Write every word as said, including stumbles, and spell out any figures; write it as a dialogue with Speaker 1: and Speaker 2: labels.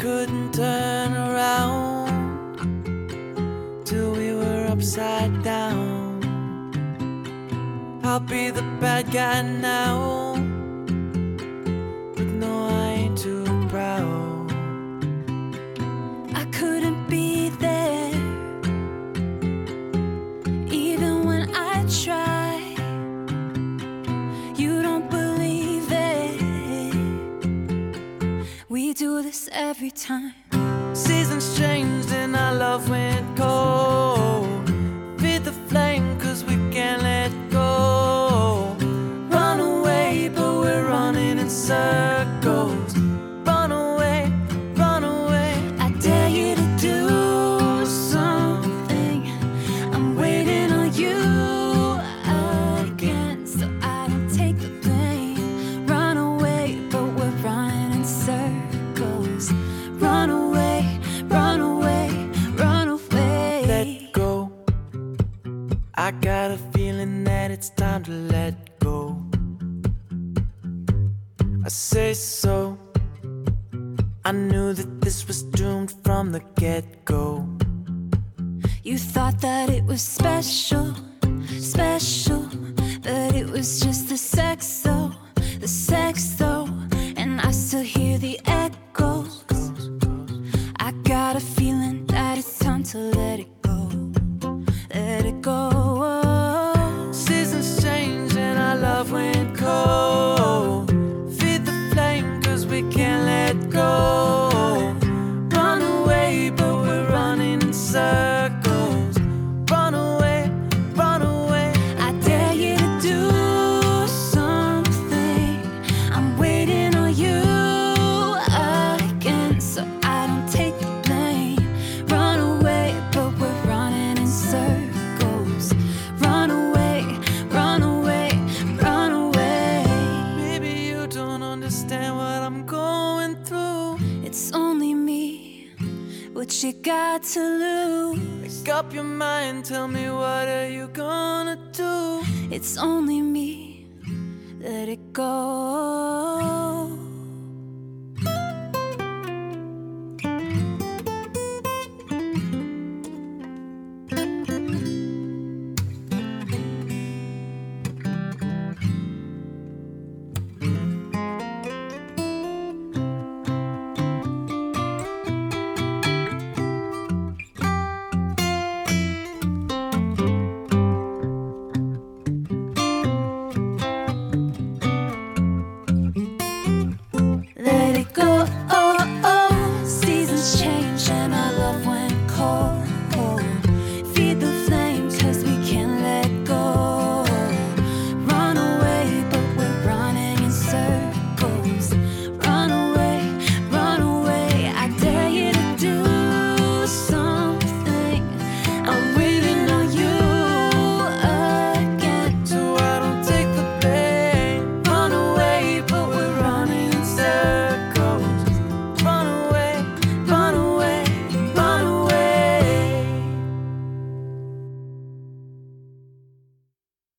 Speaker 1: couldn't turn around till we were upside down. I'll be the bad guy now, but no, I ain't too proud.
Speaker 2: I couldn't be there, even when I try. You don't believe it. We do this every time.
Speaker 1: Seasons changed and our love went cold. Feed the flame cause we can't let go. Run away but we're running in circles. Run away, run away.
Speaker 2: I dare you to do something. I'm waiting on you again, so I don't take the blame. Run away but we're running in circles. Run away, run away, run away.
Speaker 1: Let go. I got a feeling that it's time to let go. I say so. I knew that this was doomed from the get-go.
Speaker 2: You thought that it was special, special, but it was just the sex though, the sex though. And I still hear the echoes. I got a feeling that it's time to let it go, let it go.
Speaker 1: Seasons change and our love went cold. Feed the flame cause we can't let go. Run away but we're running in circles. Run away, run away.
Speaker 2: I dare you to do something. I'm waiting on you again, so I don't take the blame. Run away but we're running in circles. Run away, run away, run away.
Speaker 1: Maybe you don't understand what I'm going through.
Speaker 2: It's only me, what you got to lose.
Speaker 1: Make up your mind, tell me what are you gonna do?
Speaker 2: It's only me, let it go.